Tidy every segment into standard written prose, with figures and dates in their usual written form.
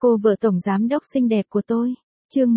Cô vợ tổng giám đốc xinh đẹp của tôi. Chương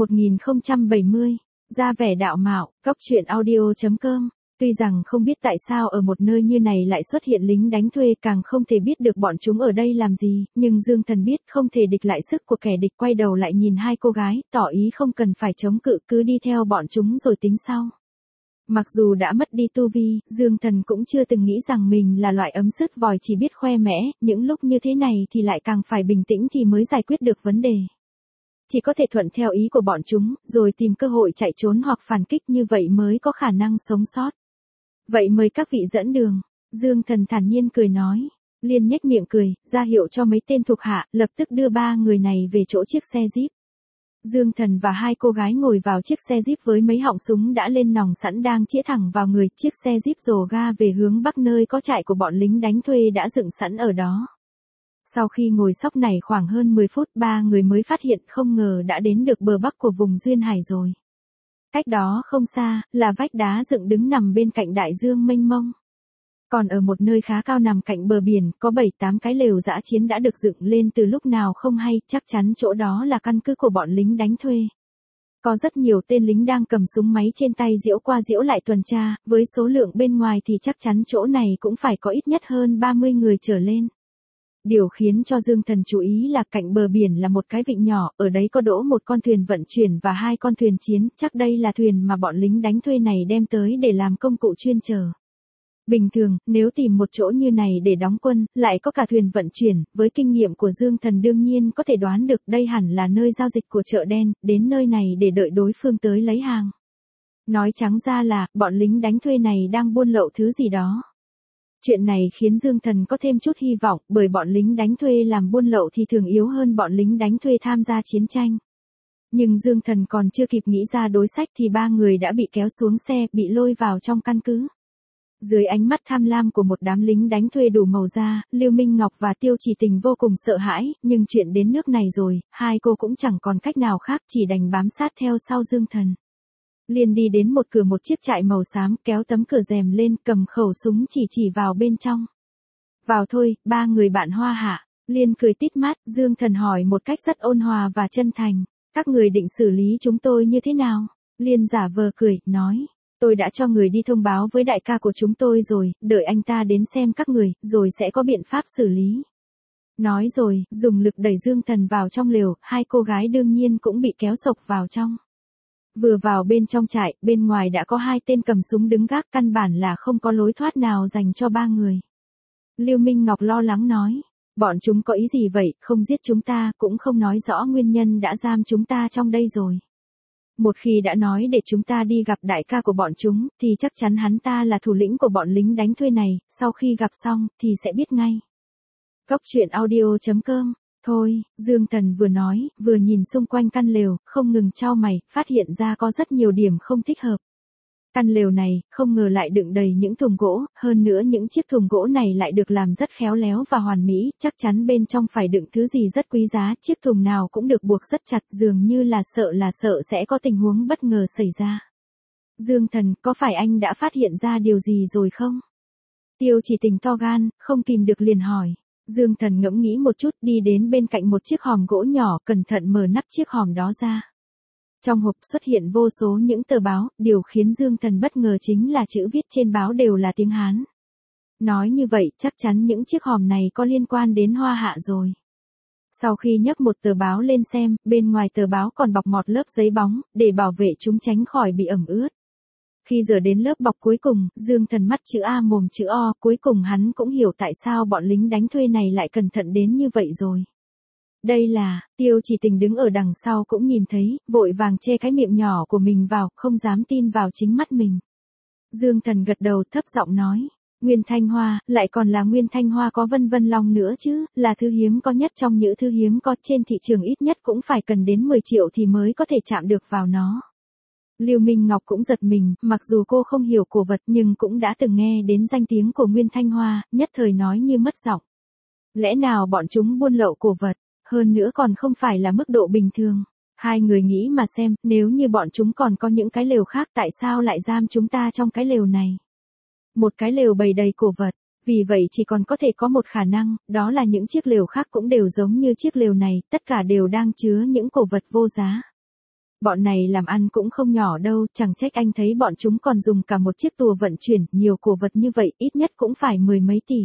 1070. Ra vẻ đạo mạo, góc truyện audio.com. Tuy rằng không biết tại sao ở một nơi như này lại xuất hiện lính đánh thuê, càng không thể biết được bọn chúng ở đây làm gì, nhưng Dương Thần biết không thể địch lại sức của kẻ địch, quay đầu lại nhìn hai cô gái, tỏ ý không cần phải chống cự, cứ đi theo bọn chúng rồi tính sau. Mặc dù đã mất đi tu vi, Dương Thần cũng chưa từng nghĩ rằng mình là loại ấm sứt vòi chỉ biết khoe mẽ, những lúc như thế này thì lại càng phải bình tĩnh thì mới giải quyết được vấn đề. Chỉ có thể thuận theo ý của bọn chúng, rồi tìm cơ hội chạy trốn hoặc phản kích, như vậy mới có khả năng sống sót. Vậy mời các vị dẫn đường. Dương Thần thản nhiên cười nói. Liên nhếch miệng cười, ra hiệu cho mấy tên thuộc hạ, lập tức đưa ba người này về chỗ chiếc xe Jeep. Dương Thần và hai cô gái ngồi vào chiếc xe Jeep với mấy họng súng đã lên nòng sẵn đang chĩa thẳng vào người. Chiếc xe Jeep rồ ga về hướng bắc, nơi có trại của bọn lính đánh thuê đã dựng sẵn ở đó. Sau khi ngồi sóc này khoảng hơn 10 phút, ba người mới phát hiện không ngờ đã đến được bờ bắc của vùng Duyên Hải rồi. Cách đó không xa, là vách đá dựng đứng nằm bên cạnh đại dương mênh mông. Còn ở một nơi khá cao nằm cạnh bờ biển, có 7-8 cái lều dã chiến đã được dựng lên từ lúc nào không hay, chắc chắn chỗ đó là căn cứ của bọn lính đánh thuê. Có rất nhiều tên lính đang cầm súng máy trên tay diễu qua diễu lại tuần tra, với số lượng bên ngoài thì chắc chắn chỗ này cũng phải có ít nhất hơn 30 người trở lên. Điều khiến cho Dương Thần chú ý là cạnh bờ biển là một cái vịnh nhỏ, ở đấy có đỗ một con thuyền vận chuyển và hai con thuyền chiến, chắc đây là thuyền mà bọn lính đánh thuê này đem tới để làm công cụ chuyên chở. Bình thường, nếu tìm một chỗ như này để đóng quân, lại có cả thuyền vận chuyển, với kinh nghiệm của Dương Thần đương nhiên có thể đoán được đây hẳn là nơi giao dịch của chợ đen, đến nơi này để đợi đối phương tới lấy hàng. Nói trắng ra là, bọn lính đánh thuê này đang buôn lậu thứ gì đó. Chuyện này khiến Dương Thần có thêm chút hy vọng, bởi bọn lính đánh thuê làm buôn lậu thì thường yếu hơn bọn lính đánh thuê tham gia chiến tranh. Nhưng Dương Thần còn chưa kịp nghĩ ra đối sách thì ba người đã bị kéo xuống xe, bị lôi vào trong căn cứ. Dưới ánh mắt tham lam của một đám lính đánh thuê đủ màu da, Lưu Minh Ngọc và Tiêu Chỉ Tình vô cùng sợ hãi, nhưng chuyện đến nước này rồi, hai cô cũng chẳng còn cách nào khác, chỉ đành bám sát theo sau Dương Thần. Liên đi đến một cửa một chiếc trại màu xám, kéo tấm cửa rèm lên, cầm khẩu súng chỉ vào bên trong. Vào thôi, ba người bạn Hoa Hạ. Liên cười tít mắt, Dương Thần hỏi một cách rất ôn hòa và chân thành. Các người định xử lý chúng tôi như thế nào? Liên giả vờ cười, nói. Tôi đã cho người đi thông báo với đại ca của chúng tôi rồi, đợi anh ta đến xem các người, rồi sẽ có biện pháp xử lý. Nói rồi, dùng lực đẩy Dương Thần vào trong lều, hai cô gái đương nhiên cũng bị kéo sộc vào trong. Vừa vào bên trong trại, bên ngoài đã có hai tên cầm súng đứng gác, căn bản là không có lối thoát nào dành cho ba người. Lưu Minh Ngọc lo lắng nói, bọn chúng có ý gì vậy, không giết chúng ta, cũng không nói rõ nguyên nhân đã giam chúng ta trong đây rồi. Một khi đã nói để chúng ta đi gặp đại ca của bọn chúng, thì chắc chắn hắn ta là thủ lĩnh của bọn lính đánh thuê này, sau khi gặp xong, thì sẽ biết ngay. Góc truyện audio.com. Thôi, Dương Thần vừa nói, vừa nhìn xung quanh căn lều, không ngừng chau mày, phát hiện ra có rất nhiều điểm không thích hợp. Căn lều này, không ngờ lại đựng đầy những thùng gỗ, hơn nữa những chiếc thùng gỗ này lại được làm rất khéo léo và hoàn mỹ, chắc chắn bên trong phải đựng thứ gì rất quý giá, chiếc thùng nào cũng được buộc rất chặt, dường như là sợ sẽ có tình huống bất ngờ xảy ra. Dương Thần, có phải anh đã phát hiện ra điều gì rồi không? Tiêu Chỉ Tình to gan, không kìm được liền hỏi. Dương Thần ngẫm nghĩ một chút, đi đến bên cạnh một chiếc hòm gỗ nhỏ, cẩn thận mở nắp chiếc hòm đó ra. Trong hộp xuất hiện vô số những tờ báo, điều khiến Dương Thần bất ngờ chính là chữ viết trên báo đều là tiếng Hán. Nói như vậy, chắc chắn những chiếc hòm này có liên quan đến Hoa Hạ rồi. Sau khi nhấc một tờ báo lên xem, bên ngoài tờ báo còn bọc một lớp giấy bóng, để bảo vệ chúng tránh khỏi bị ẩm ướt. Khi giờ đến lớp bọc cuối cùng, Dương Thần mắt chữ A mồm chữ O, cuối cùng hắn cũng hiểu tại sao bọn lính đánh thuê này lại cẩn thận đến như vậy rồi. Đây là, Tiêu Chỉ Tình đứng ở đằng sau cũng nhìn thấy, vội vàng che cái miệng nhỏ của mình vào, không dám tin vào chính mắt mình. Dương Thần gật đầu thấp giọng nói, Nguyên Thanh Hoa, lại còn là Nguyên Thanh Hoa có Vân Vân Long nữa chứ, là thứ hiếm có nhất trong những thứ hiếm có, trên thị trường ít nhất cũng phải cần đến 10 triệu thì mới có thể chạm được vào nó. Lưu Minh Ngọc cũng giật mình, mặc dù cô không hiểu cổ vật nhưng cũng đã từng nghe đến danh tiếng của Nguyên Thanh Hoa, nhất thời nói như mất giọng. Lẽ nào bọn chúng buôn lậu cổ vật, hơn nữa còn không phải là mức độ bình thường. Hai người nghĩ mà xem, nếu như bọn chúng còn có những cái lều khác, tại sao lại giam chúng ta trong cái lều này? Một cái lều bày đầy cổ vật. Vì vậy chỉ còn có thể có một khả năng, đó là những chiếc lều khác cũng đều giống như chiếc lều này, tất cả đều đang chứa những cổ vật vô giá. Bọn này làm ăn cũng không nhỏ đâu, chẳng trách anh thấy bọn chúng còn dùng cả một chiếc tùa vận chuyển, nhiều cổ vật như vậy ít nhất cũng phải mười mấy tỷ.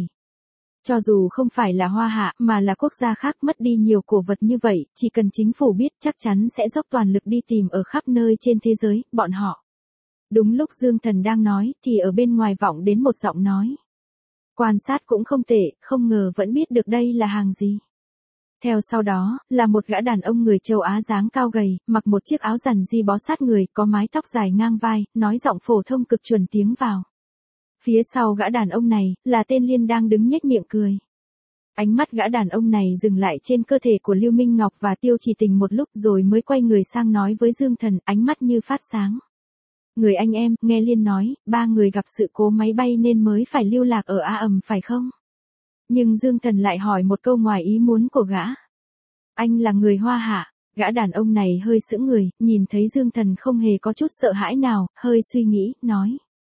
Cho dù không phải là Hoa Hạ mà là quốc gia khác mất đi nhiều cổ vật như vậy, chỉ cần chính phủ biết chắc chắn sẽ dốc toàn lực đi tìm ở khắp nơi trên thế giới, bọn họ. Đúng lúc Dương Thần đang nói thì ở bên ngoài vọng đến một giọng nói. Quan sát cũng không tệ, không ngờ vẫn biết được đây là hàng gì. Theo sau đó, là một gã đàn ông người châu Á dáng cao gầy, mặc một chiếc áo rằn di bó sát người, có mái tóc dài ngang vai, nói giọng phổ thông cực chuẩn tiếng vào. Phía sau gã đàn ông này, là tên Liên đang đứng nhếch miệng cười. Ánh mắt gã đàn ông này dừng lại trên cơ thể của Lưu Minh Ngọc và Tiêu Chỉ Tình một lúc rồi mới quay người sang nói với Dương Thần, ánh mắt như phát sáng. Người anh em, nghe Liên nói, ba người gặp sự cố máy bay nên mới phải lưu lạc ở A Ẩm phải không? Nhưng Dương Thần lại hỏi một câu ngoài ý muốn của gã. Anh là người Hoa Hạ, gã đàn ông này hơi sững người, nhìn thấy Dương Thần không hề có chút sợ hãi nào, hơi suy nghĩ, nói.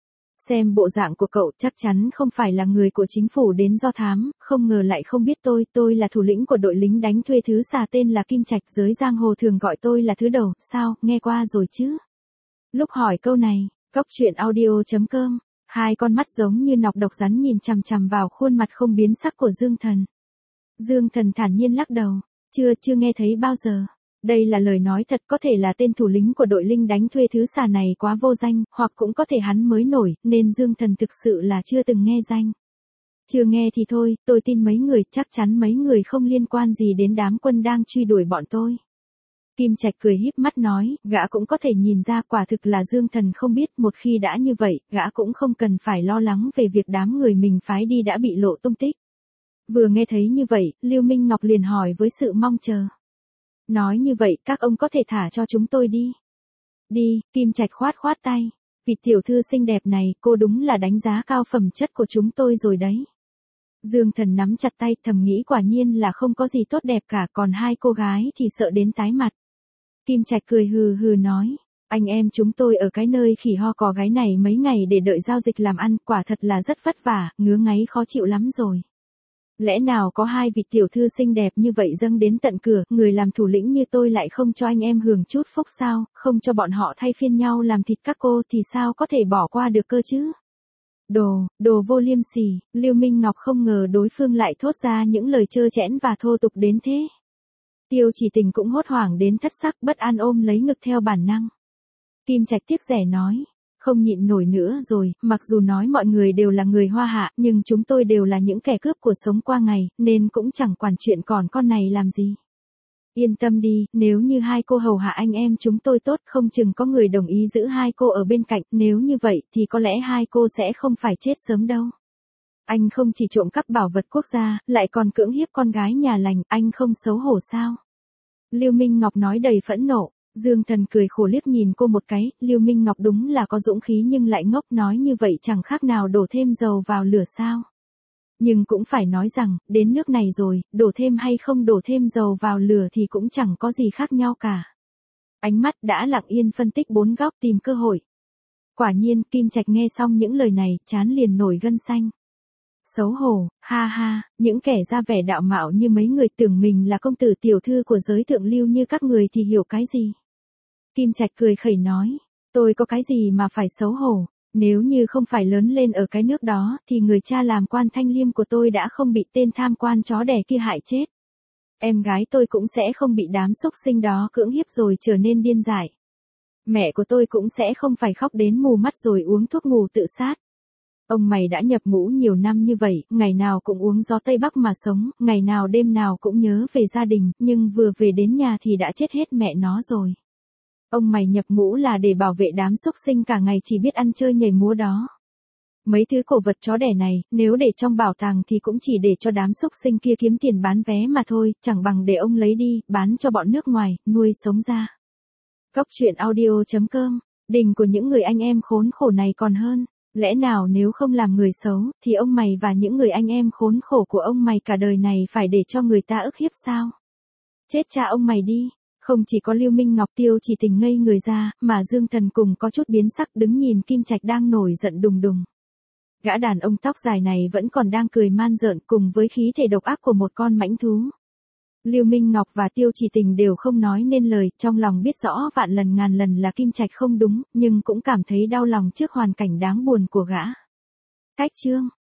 Xem bộ dạng của cậu chắc chắn không phải là người của chính phủ đến do thám, không ngờ lại không biết tôi là thủ lĩnh của đội lính đánh thuê thứ xà tên là Kim Trạch, giới giang hồ thường gọi tôi là thứ đầu, sao, nghe qua rồi chứ? Lúc hỏi câu này, Cóc Truyện Audio.com, hai con mắt giống như nọc độc rắn nhìn chằm chằm vào khuôn mặt không biến sắc của Dương Thần. Dương Thần thản nhiên lắc đầu, chưa nghe thấy bao giờ. Đây là lời nói thật, có thể là tên thủ lĩnh của đội lính đánh thuê thứ xà này quá vô danh, hoặc cũng có thể hắn mới nổi, nên Dương Thần thực sự là chưa từng nghe danh. Chưa nghe thì thôi, tôi tin mấy người, chắc chắn mấy người không liên quan gì đến đám quân đang truy đuổi bọn tôi. Kim Trạch cười híp mắt nói, gã cũng có thể nhìn ra quả thực là Dương Thần không biết, một khi đã như vậy, gã cũng không cần phải lo lắng về việc đám người mình phái đi đã bị lộ tung tích. Vừa nghe thấy như vậy, Lưu Minh Ngọc liền hỏi với sự mong chờ. Nói như vậy, các ông có thể thả cho chúng tôi đi. Đi, Kim Trạch khoát tay. Vị tiểu thư xinh đẹp này, cô đúng là đánh giá cao phẩm chất của chúng tôi rồi đấy. Dương Thần nắm chặt tay, thầm nghĩ quả nhiên là không có gì tốt đẹp cả, còn hai cô gái thì sợ đến tái mặt. Kim Trạch cười hừ hừ nói, anh em chúng tôi ở cái nơi khỉ ho cò gáy này mấy ngày để đợi giao dịch làm ăn, quả thật là rất vất vả, ngứa ngáy khó chịu lắm rồi. Lẽ nào có hai vị tiểu thư xinh đẹp như vậy dâng đến tận cửa, người làm thủ lĩnh như tôi lại không cho anh em hưởng chút phúc sao, không cho bọn họ thay phiên nhau làm thịt các cô thì sao có thể bỏ qua được cơ chứ? Đồ vô liêm sỉ, Lưu Minh Ngọc không ngờ đối phương lại thốt ra những lời trơ trẽn và thô tục đến thế. Tiêu Chỉ Tình cũng hốt hoảng đến thất sắc, bất an ôm lấy ngực theo bản năng. Kim Trạch tiếc rẻ nói, không nhịn nổi nữa rồi, mặc dù nói mọi người đều là người Hoa Hạ, nhưng chúng tôi đều là những kẻ cướp cuộc sống qua ngày, nên cũng chẳng quản chuyện còn con này làm gì. Yên tâm đi, nếu như hai cô hầu hạ anh em chúng tôi tốt, không chừng có người đồng ý giữ hai cô ở bên cạnh, nếu như vậy thì có lẽ hai cô sẽ không phải chết sớm đâu. Anh không chỉ trộm cắp bảo vật quốc gia, lại còn cưỡng hiếp con gái nhà lành, anh không xấu hổ sao? Lưu Minh Ngọc nói đầy phẫn nộ. Dương Thần cười khổ liếc nhìn cô một cái, Lưu Minh Ngọc đúng là có dũng khí nhưng lại ngốc, nói như vậy chẳng khác nào đổ thêm dầu vào lửa sao. Nhưng cũng phải nói rằng, đến nước này rồi, đổ thêm hay không đổ thêm dầu vào lửa thì cũng chẳng có gì khác nhau cả. Ánh mắt đã lặng yên phân tích bốn góc tìm cơ hội. Quả nhiên, Kim Trạch nghe xong những lời này, trán liền nổi gân xanh. Xấu hổ, ha ha, những kẻ ra vẻ đạo mạo như mấy người tưởng mình là công tử tiểu thư của giới thượng lưu như các người thì hiểu cái gì. Kim Trạch cười khẩy nói, tôi có cái gì mà phải xấu hổ, nếu như không phải lớn lên ở cái nước đó thì người cha làm quan Thanh Liêm của tôi đã không bị tên tham quan chó đẻ kia hại chết. Em gái tôi cũng sẽ không bị đám xúc sinh đó cưỡng hiếp rồi trở nên điên dại. Mẹ của tôi cũng sẽ không phải khóc đến mù mắt rồi uống thuốc ngủ tự sát. Ông mày đã nhập ngũ nhiều năm như vậy, ngày nào cũng uống gió Tây Bắc mà sống, ngày nào đêm nào cũng nhớ về gia đình, nhưng vừa về đến nhà thì đã chết hết mẹ nó rồi. Ông mày nhập ngũ là để bảo vệ đám xúc sinh cả ngày chỉ biết ăn chơi nhảy múa đó. Mấy thứ cổ vật chó đẻ này, nếu để trong bảo tàng thì cũng chỉ để cho đám xúc sinh kia kiếm tiền bán vé mà thôi, chẳng bằng để ông lấy đi, bán cho bọn nước ngoài, nuôi sống ra. Cóc Truyện Audio.com, đỉnh của những người anh em khốn khổ này còn hơn. Lẽ nào nếu không làm người xấu, thì ông mày và những người anh em khốn khổ của ông mày cả đời này phải để cho người ta ức hiếp sao? Chết cha ông mày đi! Không chỉ có Lưu Minh Ngọc Tiêu Chỉ Tình ngây người ra, mà Dương Thần cùng có chút biến sắc đứng nhìn Kim Trạch đang nổi giận đùng đùng. Gã đàn ông tóc dài này vẫn còn đang cười man rợn cùng với khí thể độc ác của một con mãnh thú. Lưu Minh Ngọc và Tiêu Chỉ Tình đều không nói nên lời, trong lòng biết rõ vạn lần ngàn lần là Kim Trạch không đúng, nhưng cũng cảm thấy đau lòng trước hoàn cảnh đáng buồn của gã. Cách chương